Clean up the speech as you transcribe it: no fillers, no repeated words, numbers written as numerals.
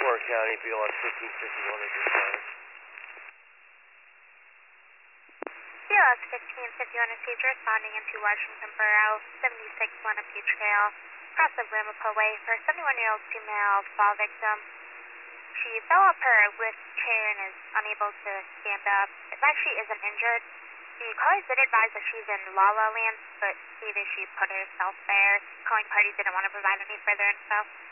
Warren County, BLS 1551 at this time. BLS 1551 received responding into Washington Borough, 76 Lenape Trail, across the Ramapo Way for a 71-year-old female fall victim. She fell off her lift chair and is unable to stand up. It actually isn't injured. The caller did advise that she's in La La Land, but either she put herself there. Calling party didn't want to provide any further info.